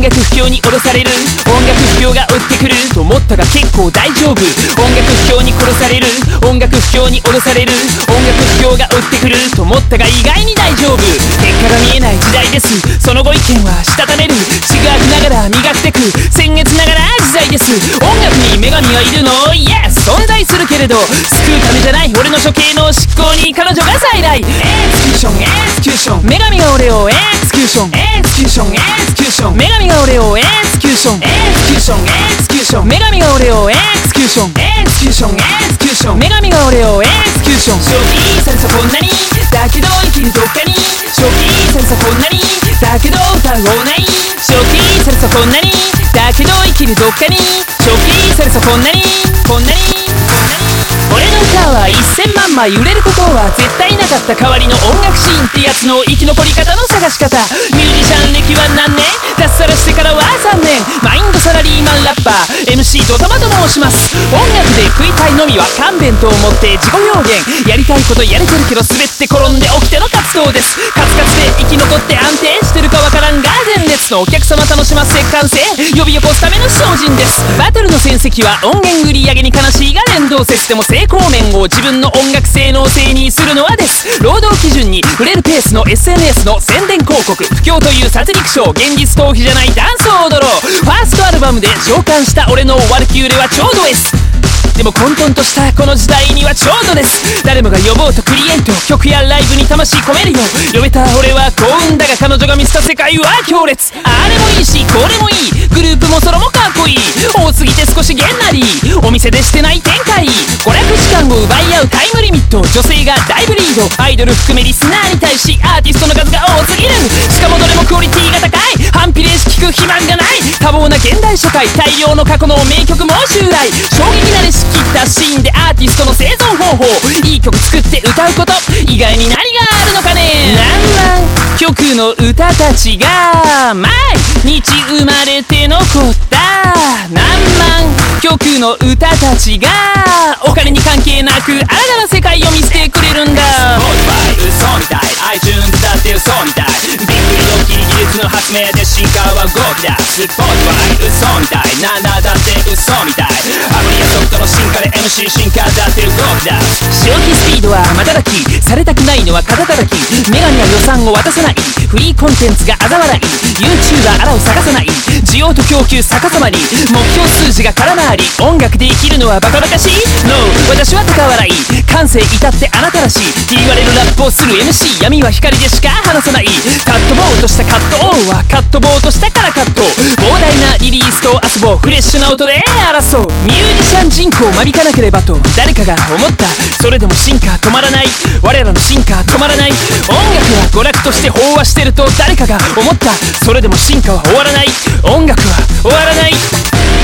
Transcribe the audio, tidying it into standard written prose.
楽不況に脅される。音楽不況が追ってくると思ったが結構大丈夫。音楽不況に殺される。音楽不況に脅される。音楽不況が追ってくると思ったが意外に大丈夫。結果が見えない時代です。そのご意見はしたためる。ちぐはぐながら磨くてく僭越ながら自在です。音楽に女神はいるの Yes 存在するけれど救うためじゃない。俺の処刑の執行に彼女が再来。エクスキューションエクスキューション女神が俺をエクスキューションエクスキューションエクスキューション女神が俺をエクスキューションエクスキューションエクスキューション女神が俺をエクスキューションエクスキューションエクスキューション女神が俺をエクスキューション。正気されさこんなにだけど生きるどっかに。正気されさこんなにだけど歌うない。正気されさこんなにだけど生きるどっかに。正気されさこんなにこんなに俺の歌は1000万枚売れることは絶対なかった。代わりの音楽シーンってやつの生き残り方の探し方。ミュージシャン歴は何年脱サラしてからは3年。マインドサラリーマンラッパー MC ドタマと申します。音楽で食いたいのみは勘弁と思って自己表現。やりたいことやれてるけど滑って転んで起きての活動です。カツカツで生き残って安定してるかわからんが前列のお客様楽します摂関性呼び起こすための精進です。バトルの戦績は音源売り上げに悲しいが連動説でも成功面を自分の音楽性能性にするのはです。労働基準に売れるペースの SNS の宣伝広告。不況という殺戮症現実逃避じゃないダンスを踊ろう。ファーストアルバムで召喚した俺のワルキューレはちょうど S。でも混沌としたこの時代にはちょうどです。誰もが呼ぼうとクリエイト曲やライブに魂込めるよ。呼べた俺は幸運だが彼女が見せた世界は強烈。あれもいいしこれもいい。グループもソロもかっこいい。多すぎて少しげんなりお店でしてない展開。娯楽時間を奪い合うタイムリミット。女性がだいぶリード。アイドル含めリスナーに対しアーティストの数が多すぎる。しかもどれもクオリティが高い。反比例し聞く肥満がない。多忙な現代社会大量の過去の名曲も襲来。衝撃なれしきったシーンでアーティストの生存方法。いい曲作って歌うこと以外に何があるのかね。何万曲の歌たちが毎日生まれて残った。何万曲の歌たちがお金に関係なく新たな世界を見せてくれるんだ。 Spotify 嘘みたい iTunes だって嘘みたい。びっくりドッキリ技術の発明で進化は動き出す。 Spotify 嘘みたい7だって嘘みたい。アプリやソフトの進化で MC 進化だって動き出す。正気スピードは瞬きされたくないのは肩たたき。女神は予算を渡さない。フリーコンテンツが嘲笑い。 YouTuber あらを探さない。需要と供給逆さまに目標数字が空回り。音楽で生きるのはバカバカしい No 私は高笑い。感性至ってあなたらしいって言われるラップをする MC。 闇は光でしか話さない。カットボーとしたカットオンはカットボーとしたからカット。膨大なリリースと遊ぼうフレッシュな音で争う。ミュージシャン人口間引かなければと誰かが思った。それでも進化止まらない。我らの進化止まらない。音楽は娯楽として飽和してると誰かが思った。それでも進化は終わらない。音楽は終わらない。